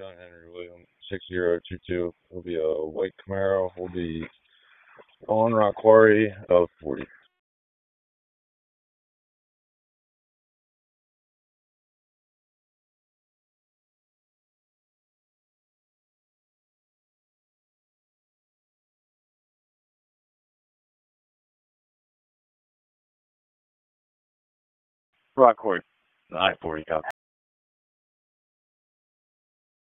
John Henry Williams, 6022. It'll be a white Camaro. We'll be on Rock Quarry of 40. Rock Quarry. I-40 copy.